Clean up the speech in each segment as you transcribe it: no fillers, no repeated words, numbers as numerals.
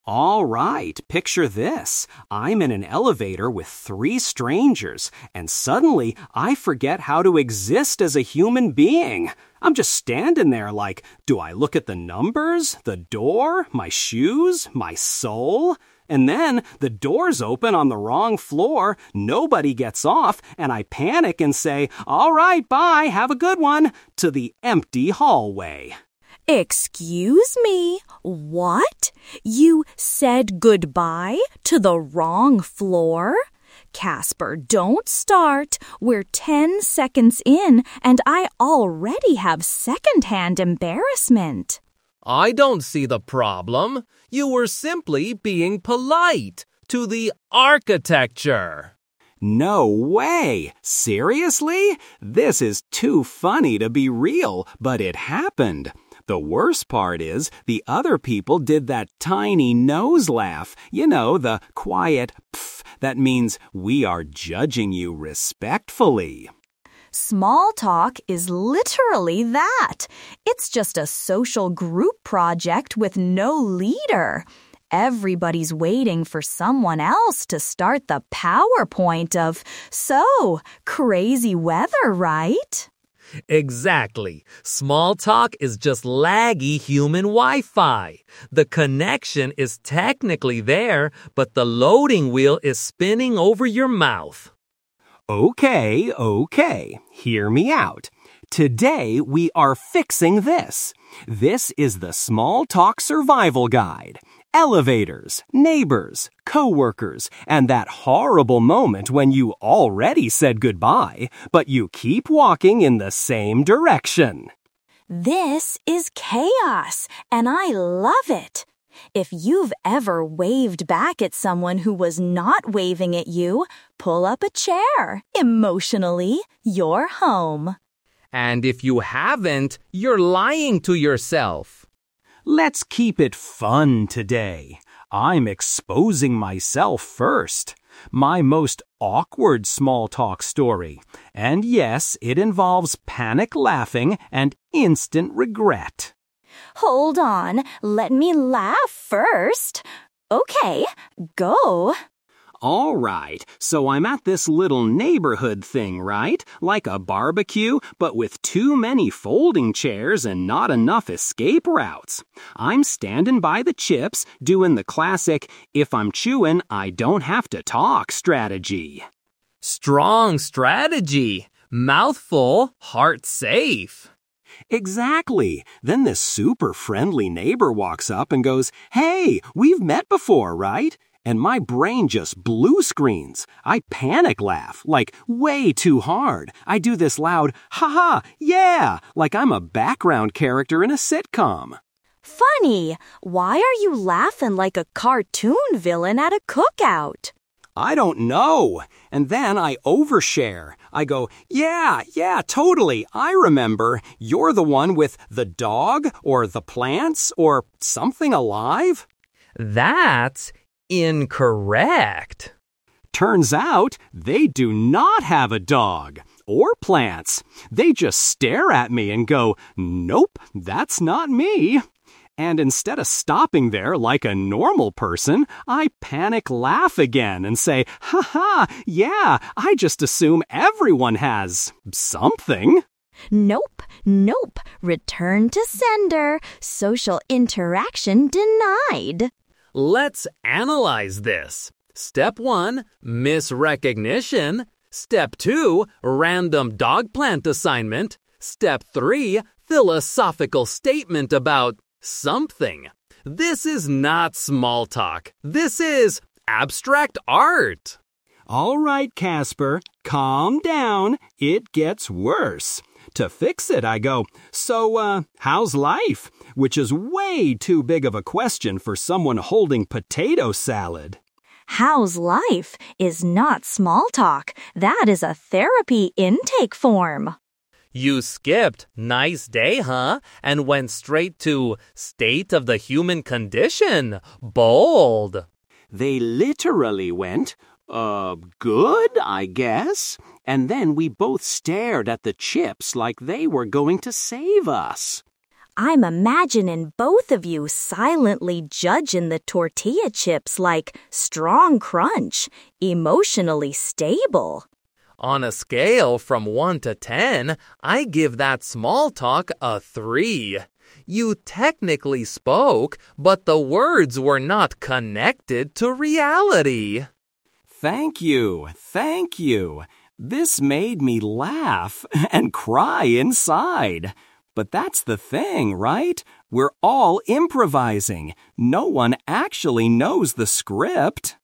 All right, picture this. I'm in an elevator with 3 strangers, and suddenly I forget how to exist as a human being. I'm just standing there like, do I look at the numbers, the door, my shoes, my soul? And then the doors open on the wrong floor, nobody gets off, and I panic and say, all right, bye, have a good one, to the empty hallway. Excuse me, what? You said goodbye to the wrong floor? Casper, don't start. We're 10 seconds in, and I already have secondhand embarrassment. I don't see the problem. You were simply being polite to the architecture. No way! Seriously? This is too funny to be real, but it happened. The worst part is the other people did that tiny nose laugh. You know, the quiet pff that means we are judging you respectfully. Small talk is literally that. It's just a social group project with no leader. Everybody's waiting for someone else to start the PowerPoint of, so, crazy weather, right? Exactly. Small talk is just laggy human Wi-Fi. The connection is technically there, but the loading wheel is spinning over your mouth. Okay. Hear me out. Today we are fixing this. This is the Small Talk Survival Guide. Elevators, neighbors, coworkers, and that horrible moment when you already said goodbye, but you keep walking in the same direction. This is chaos, and I love it. If you've ever waved back at someone who was not waving at you, pull up a chair. Emotionally, you're home. And if you haven't, you're lying to yourself. Let's keep it fun today. I'm exposing myself first. My most awkward small talk story. And yes, it involves panic laughing and instant regret. Hold on, let me laugh first. Okay, go. All right, so I'm at this little neighborhood thing, right? Like a barbecue, but with too many folding chairs and not enough escape routes. I'm standing by the chips, doing the classic, if I'm chewing, I don't have to talk strategy. Strong strategy. Mouthful, heart safe. Exactly. Then this super friendly neighbor walks up and goes, hey, we've met before, right? And my brain just blue screens. I panic laugh, like way too hard. I do this loud, ha-ha, yeah, like I'm a background character in a sitcom. Funny, why are you laughing like a cartoon villain at a cookout? I don't know. And then I overshare. I go, yeah, totally. I remember. You're the one with the dog or the plants or something alive? That's incorrect. Turns out they do not have a dog or plants. They just stare at me and go, nope, that's not me. And instead of stopping there like a normal person, I panic laugh again and say, ha, yeah, I just assume everyone has something. Nope. Return to sender. Social interaction denied. Let's analyze this. Step 1, misrecognition. Step 2, random dog plant assignment. Step 3, philosophical statement about something. This is not small talk. This is abstract art. All right, Casper, calm down. It gets worse. To fix it, I go, so, how's life? Which is way too big of a question for someone holding potato salad. How's life is not small talk. That is a therapy intake form. You skipped nice day, huh? And went straight to state of the human condition. Bold. They literally went, good, I guess. And then we both stared at the chips like they were going to save us. I'm imagining both of you silently judging the tortilla chips like strong crunch, emotionally stable. On a scale from 1 to 10, I give that small talk a 3. You technically spoke, but the words were not connected to reality. Thank you. This made me laugh and cry inside. But that's the thing, right? We're all improvising. No one actually knows the script.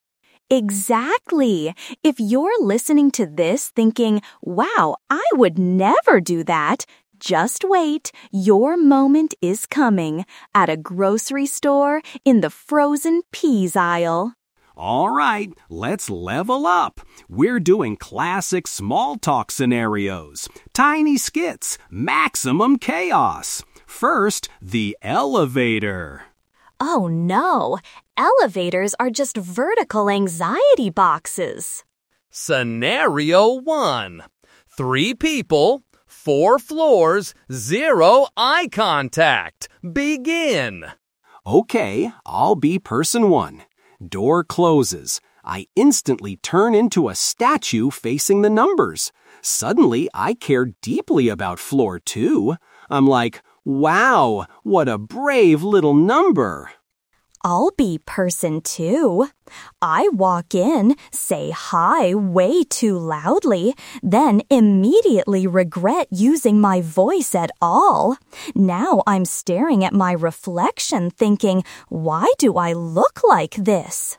Exactly. If you're listening to this thinking, wow, I would never do that, just wait. Your moment is coming at a grocery store in the frozen peas aisle. All right, let's level up. We're doing classic small talk scenarios, tiny skits, maximum chaos. First, the elevator. Oh no, elevators are just vertical anxiety boxes. Scenario 1. 3 people, 4 floors, 0 eye contact. Begin. Okay, I'll be person 1. Door closes. I instantly turn into a statue facing the numbers. Suddenly, I care deeply about floor 2. I'm like, wow, what a brave little number. I'll be person 2. I walk in, say hi way too loudly, then immediately regret using my voice at all. Now I'm staring at my reflection thinking, why do I look like this?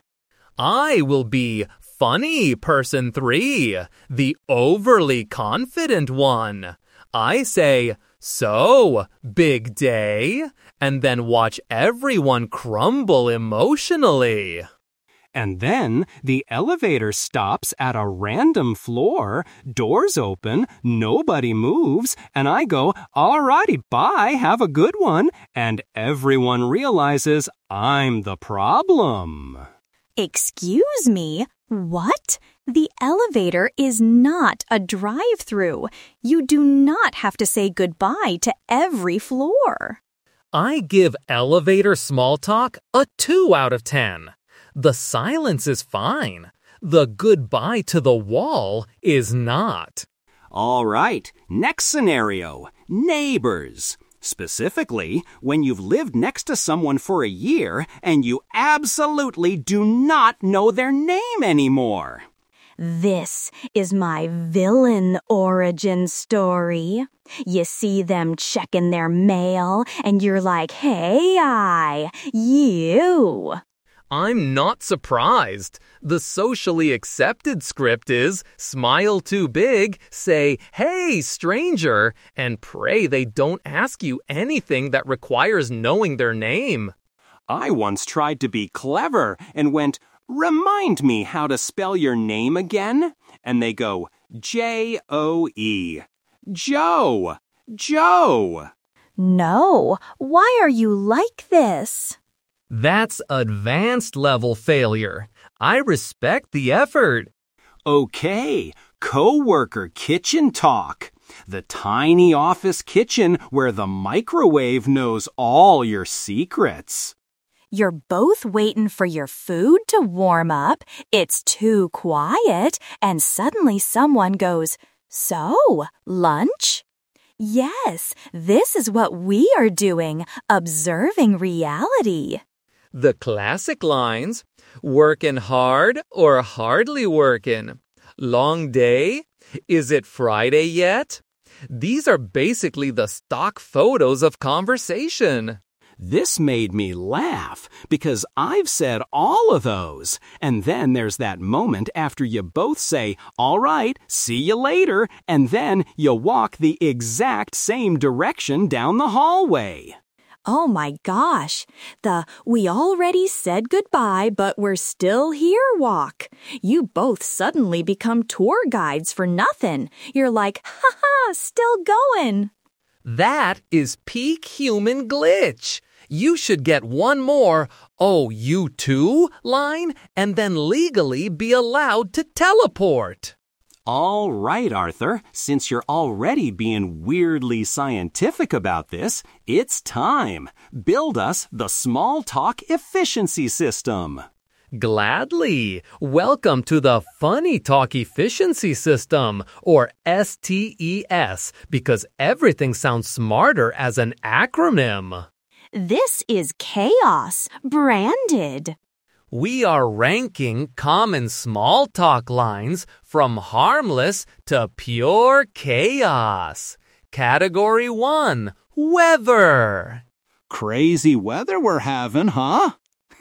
I will be funny person 3, the overly confident one. I say, so, big day, and then watch everyone crumble emotionally. And then the elevator stops at a random floor, doors open, nobody moves, and I go, alrighty, bye, have a good one, and everyone realizes I'm the problem. Excuse me, what? The elevator is not a drive-through. You do not have to say goodbye to every floor. I give elevator small talk a 2 out of 10. The silence is fine. The goodbye to the wall is not. All right, next scenario, neighbors. Specifically, when you've lived next to someone for a year and you absolutely do not know their name anymore. This is my villain origin story. You see them checking their mail and you're like, hey, you. I'm not surprised. The socially accepted script is smile too big, say, hey, stranger, and pray they don't ask you anything that requires knowing their name. I once tried to be clever and went, remind me how to spell your name again. And they go, J-O-E. Joe. Joe. No, why are you like this? That's advanced level failure. I respect the effort. Okay, coworker kitchen talk. The tiny office kitchen where the microwave knows all your secrets. You're both waiting for your food to warm up. It's too quiet, and suddenly someone goes, so, lunch? Yes, this is what we are doing, observing reality. The classic lines, working hard or hardly working? Long day? Is it Friday yet? These are basically the stock photos of conversation. This made me laugh because I've said all of those. And then there's that moment after you both say, all right, see you later, and then you walk the exact same direction down the hallway. Oh my gosh, we already said goodbye, but we're still here walk. You both suddenly become tour guides for nothing. You're like, ha, still going. That is peak human glitch. You should get one more, oh, you too line, and then legally be allowed to teleport. All right, Arthur, since you're already being weirdly scientific about this, it's time. Build us the Small Talk Efficiency System. Gladly. Welcome to the Funny Talk Efficiency System, or STES, because everything sounds smarter as an acronym. This is Chaos, branded. We are ranking common small talk lines from harmless to pure chaos. Category 1, weather. Crazy weather we're having, huh?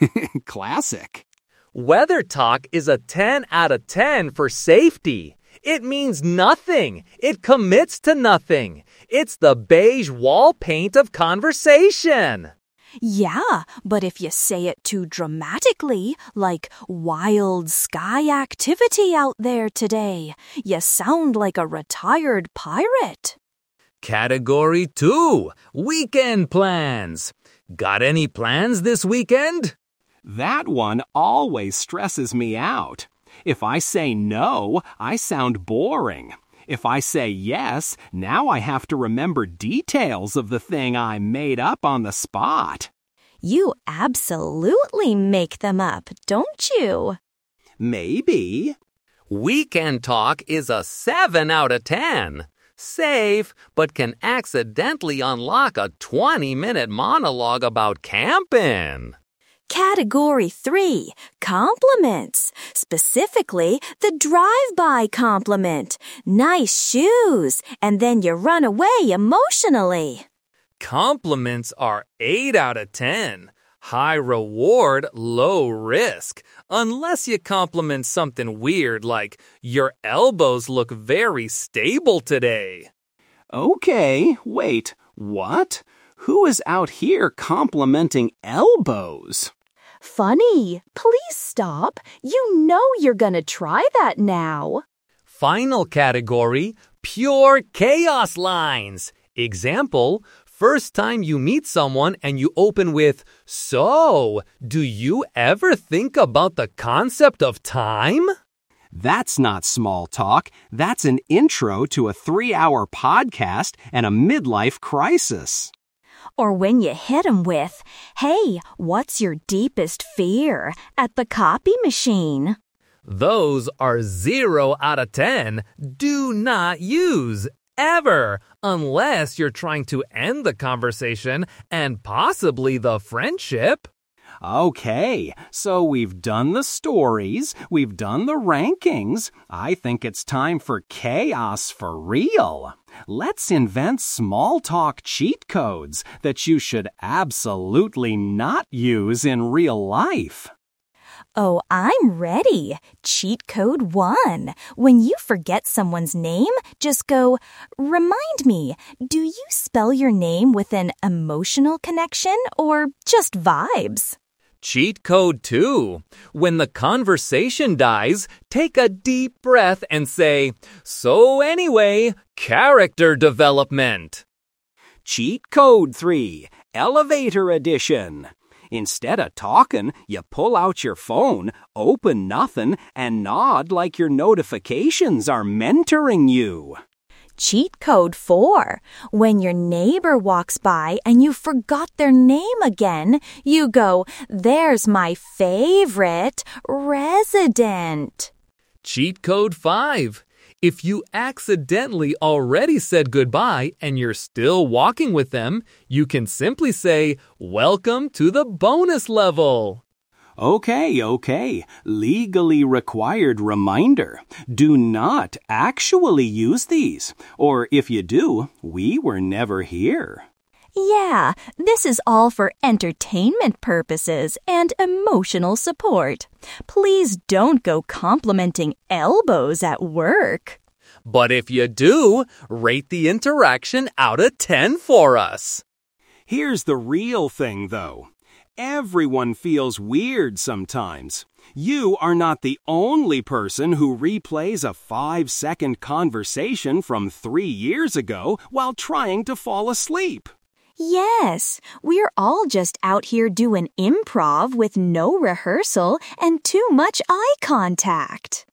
Classic. Weather talk is a 10 out of 10 for safety. It means nothing. It commits to nothing. It's the beige wall paint of conversation. Yeah, but if you say it too dramatically, like wild sky activity out there today, you sound like a retired pirate. Category 2, weekend plans. Got any plans this weekend? That one always stresses me out. If I say no, I sound boring. If I say yes, now I have to remember details of the thing I made up on the spot. You absolutely make them up, don't you? Maybe. Weekend talk is a 7 out of 10. Safe, but can accidentally unlock a 20-minute monologue about camping. Category 3, compliments. Specifically, the drive-by compliment. Nice shoes, and then you run away emotionally. Compliments are 8 out of 10. High reward, low risk. Unless you compliment something weird like, your elbows look very stable today. Okay, wait, what? Who is out here complimenting elbows? Funny. Please stop. You know you're gonna try that now. Final category, pure chaos lines. Example, first time you meet someone and you open with, "So, do you ever think about the concept of time?" That's not small talk. That's an intro to a 3-hour podcast and a midlife crisis. Or when you hit 'em with, "Hey, what's your deepest fear?" at the copy machine. Those are 0 out of 10. Do not use ever, unless you're trying to end the conversation and possibly the friendship. Okay, so we've done the stories, we've done the rankings. I think it's time for chaos for real. Let's invent small talk cheat codes that you should absolutely not use in real life. Oh, I'm ready. Cheat code 1. When you forget someone's name, just go, "Remind me, do you spell your name with an emotional connection or just vibes?" Cheat code 2. When the conversation dies, take a deep breath and say, "So anyway, character development." Cheat code 3, elevator edition. Instead of talking, you pull out your phone, open nothing, and nod like your notifications are mentoring you. Cheat code 4. When your neighbor walks by and you forgot their name again, you go, "There's my favorite resident." Cheat code 5. If you accidentally already said goodbye and you're still walking with them, you can simply say, "Welcome to the bonus level." Okay. Legally required reminder. Do not actually use these. Or if you do, we were never here. Yeah, this is all for entertainment purposes and emotional support. Please don't go complimenting elbows at work. But if you do, rate the interaction out of 10 for us. Here's the real thing, though. Everyone feels weird sometimes. You are not the only person who replays a 5-second conversation from 3 years ago while trying to fall asleep. Yes, we're all just out here doing improv with no rehearsal and too much eye contact.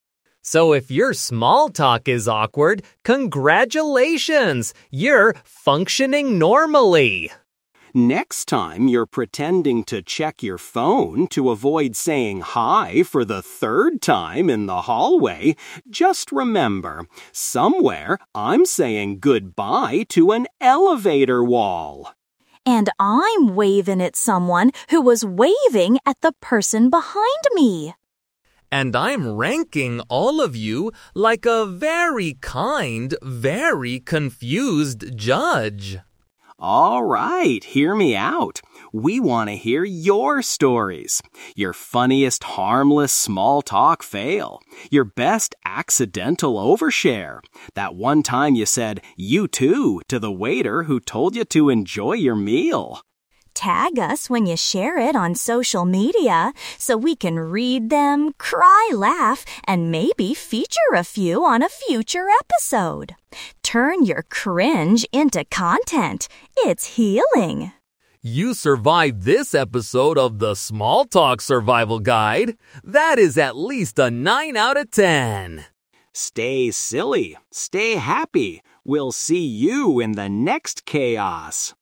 So if your small talk is awkward, congratulations! You're functioning normally. Next time you're pretending to check your phone to avoid saying hi for the third time in the hallway, just remember, somewhere I'm saying goodbye to an elevator wall. And I'm waving at someone who was waving at the person behind me. And I'm ranking all of you like a very kind, very confused judge. All right, hear me out. We want to hear your stories. Your funniest harmless small talk fail. Your best accidental overshare. That one time you said "you too" to the waiter who told you to enjoy your meal. Tag us when you share it on social media so we can read them, cry, laugh, and maybe feature a few on a future episode. Turn your cringe into content. It's healing. You survived this episode of the Small Talk Survival Guide. That is at least a 9 out of 10. Stay silly. Stay happy. We'll see you in the next chaos.